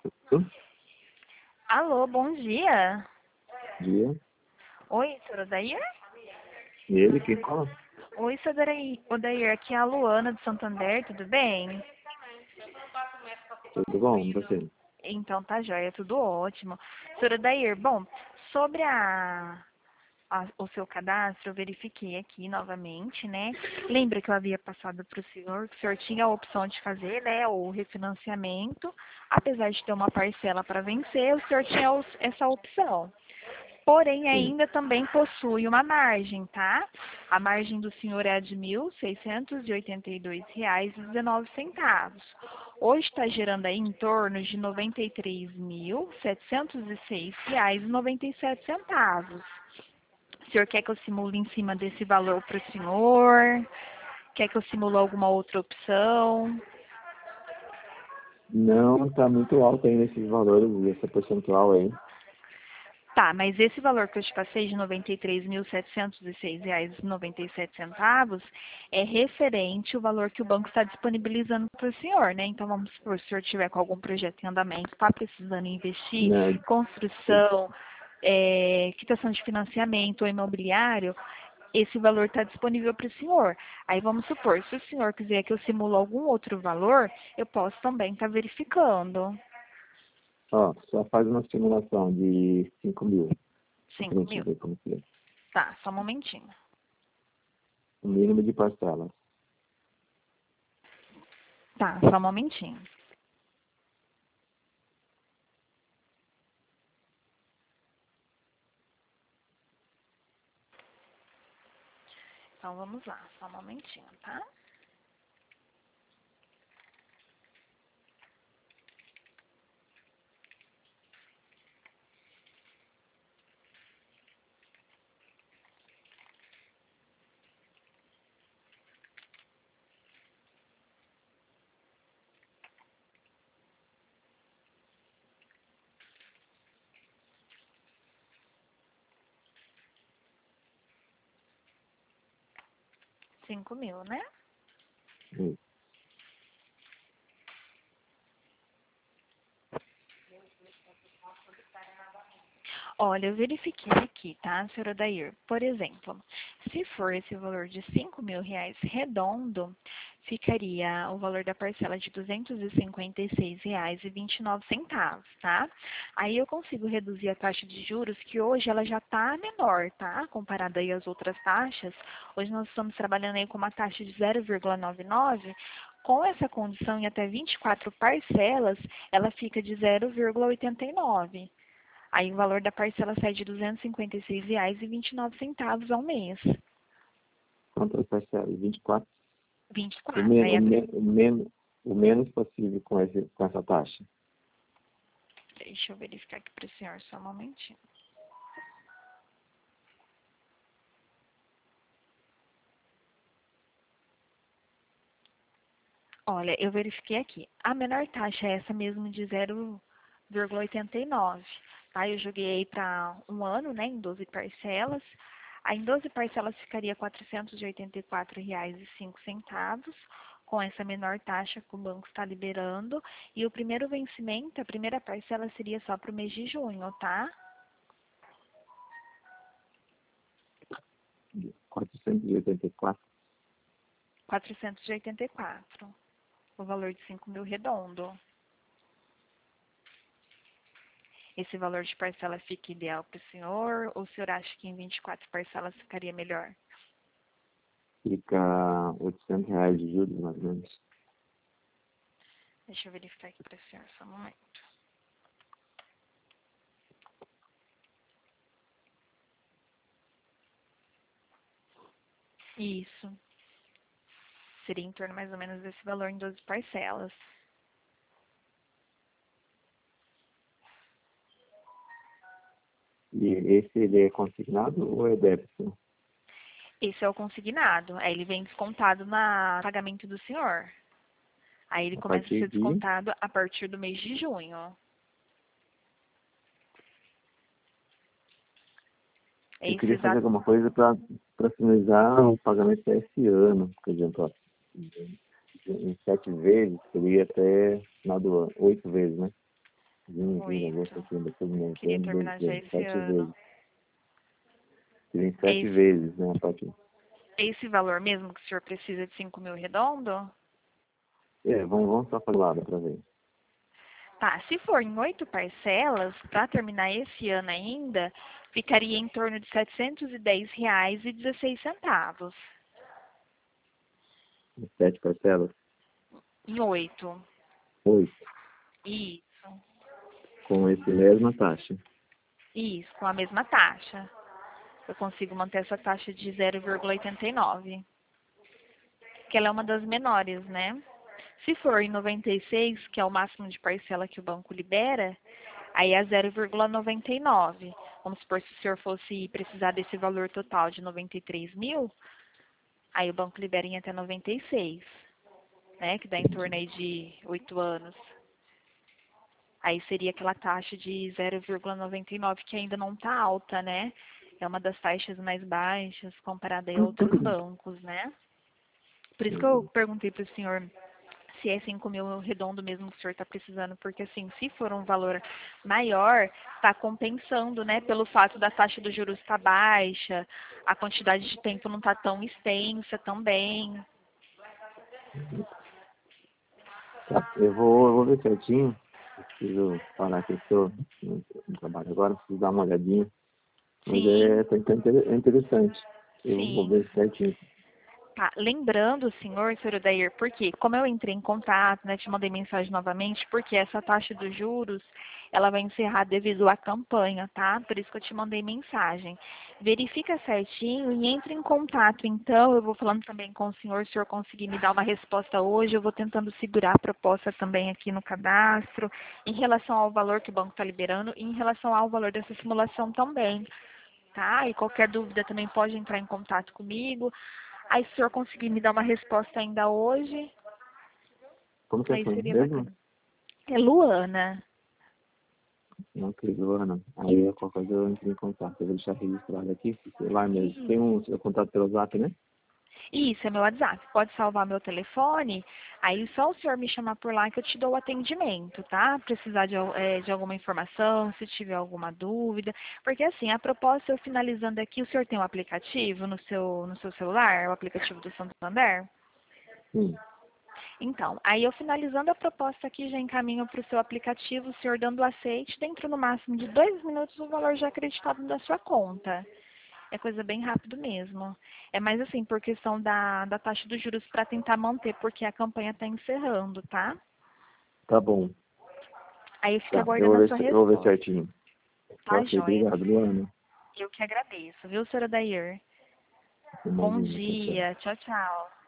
Bom Alô, bom dia. dia. Oi, senhor Odair? E ele que fala? Oi, senhor Odair, aqui é a Luana de Santander, tudo bem? Tudo bom, você? Então tá joia, tudo ótimo. Senhor Odair, bom, sobre o seu cadastro, eu verifiquei aqui novamente, né? Lembra que eu havia passado para o senhor que o senhor tinha a opção de fazer, né, o refinanciamento, apesar de ter uma parcela para vencer, o senhor tinha essa opção. Porém, Sim. ainda também possui uma margem, tá? A margem do senhor é a de R$ 1.682,19. Hoje está gerando aí em torno de R$ 93.706,97. O senhor quer que eu simule em cima desse valor para o senhor? Quer que eu simule alguma outra opção? Não, está muito alto ainda esses valores e essa percentual aí. Tá, mas esse valor que eu te passei de R$ 93.706,97 é referente ao valor que o banco está disponibilizando para o senhor, né? Então, vamos supor, se o senhor tiver com algum projeto em andamento, está precisando investir, Né? construção, quitação de financiamento ou imobiliário, esse valor está disponível para o senhor. Aí, vamos supor, se o senhor quiser que eu simule algum outro valor, eu posso também estar verificando. Ó, só faz uma simulação de 5 mil. Pra 5 gente mil. ver como que é. Tá, só um momentinho. O mínimo de parcelas. Tá, só um momentinho. Então vamos lá, só um momentinho, tá? Cinco mil, né? Hum. Olha, eu verifiquei aqui, tá, senhora Odair? Por exemplo, se for esse valor de R$ 5.000 redondo, ficaria o valor da parcela de R$ 256,29, tá? Aí eu consigo reduzir a taxa de juros, que hoje ela já está menor, tá? Comparada aí às outras taxas. Hoje nós estamos trabalhando aí com uma taxa de 0,99. Com essa condição em até 24 parcelas, ela fica de 0,89. Aí o valor da parcela sai de R$ 256,29 ao mês. Quantas parcelas? 24. Vinte e O, quatro. men Aí o, men o, men o menos possível com essa taxa. deixa eu verificar aqui para o senhor só um momentinho. Olha, eu verifiquei aqui. A menor taxa é essa mesmo de 0,89. Tá? Eu joguei para um ano, né, em 12 parcelas. Aí em 12 parcelas ficaria R$ 484,05, com essa menor taxa que o banco está liberando. E o primeiro vencimento, a primeira parcela seria só para o mês de junho, tá? 484. 484. O valor de 5 mil redondo. Esse valor de parcela fica ideal para o senhor? Ou o senhor acha que em 24 parcelas ficaria melhor? Fica R$ 800 de juros, mais ou menos. Deixa eu verificar aqui para o senhor só um momento. Isso. Seria em torno mais ou menos desse valor em 12 parcelas. E esse ele é consignado ou é débito? Esse é o consignado. Aí ele vem descontado no pagamento do senhor. Aí ele A começa a partir ser de... descontado a partir do mês de junho. É Eu esse queria fazer exato. alguma coisa para finalizar o pagamento desse ano. Por exemplo, ó, em 7 vezes, seria até final do ano. 8 vezes, né? agosto aqui, depois me Queria terminar já esse 7 ano. vezes. Tem É 7 esse, vezes, né, a partir. é esse valor mesmo que o senhor precisa de 5 mil redondo? Vamos só fazer lá pra ver. Tá, se for em 8 parcelas, para terminar esse ano ainda, ficaria em torno de R$ 710,16. 7 parcelas, Em 8. 8, Isso. com esse mesma taxa. Isso, com a mesma taxa. Eu consigo manter essa taxa de 0,89, que ela é uma das menores, né? Se for em 96, que é o máximo de parcela que o banco libera, aí é 0,99. Vamos supor, se o senhor fosse precisar desse valor total de 93 mil, aí o banco libera em até 96, né? Que dá em torno aí de 8 anos. Aí seria aquela taxa de 0,99, que ainda não está alta, né? É uma das taxas mais baixas comparada a outros bancos, né? Por isso que eu perguntei para o senhor se é 5 mil redondo mesmo que o senhor está precisando, porque assim, se for um valor maior, está compensando, né? Pelo fato da taxa dos juros estar baixa, a quantidade de tempo não está tão extensa também. Tá, eu vou ver certinho. Preciso parar aqui, estou no trabalho agora, preciso dar uma olhadinha. Mas Sim, é interessante. Eu vou sim. ver certinho. Tá, lembrando, senhor Odair, porque como eu entrei em contato, né, te mandei mensagem novamente, porque essa taxa dos juros, ela vai encerrar devido à campanha, tá? Por isso que eu te mandei mensagem. Verifica certinho e entre em contato, então, eu vou falando também com o senhor, se o senhor conseguir me dar uma resposta hoje, eu vou tentando segurar a proposta também aqui no cadastro, em relação ao valor que o banco está liberando e em relação ao valor dessa simulação também, tá? E qualquer dúvida também pode entrar em contato comigo. Aí se o senhor conseguir me dar uma resposta ainda hoje, Como que é aí seu nome seria mesmo? bacana. É Luana. Não acredito, Ana. Aí qualquer coisa eu entro em contato. Eu vou deixar registrado aqui, sei lá mesmo. Tem um seu contato pelo Zap, né? Isso, é meu WhatsApp. Pode salvar meu telefone. Aí só o senhor me chamar por lá que eu te dou o atendimento, tá? Precisar de alguma informação, se tiver alguma dúvida. Porque assim, a proposta, eu finalizando aqui, o senhor tem um aplicativo no seu celular, o aplicativo do Santander? Sim. Então, aí eu finalizando a proposta aqui, já encaminho para o seu aplicativo, o senhor dando aceite, dentro no máximo de 2 minutos o valor já acreditado da sua conta. É coisa bem rápido mesmo. É mais assim, por questão da taxa dos juros para tentar manter, porque a campanha está encerrando, tá? Tá bom. Aí eu fico Tá. aguardando a sua Eu vou ver resposta. certinho. Tá, Ok, joia? obrigado, Luana. Eu que agradeço, viu, senhora Dair? Bom Imagina, tchau, tchau. dia. Tchau, tchau.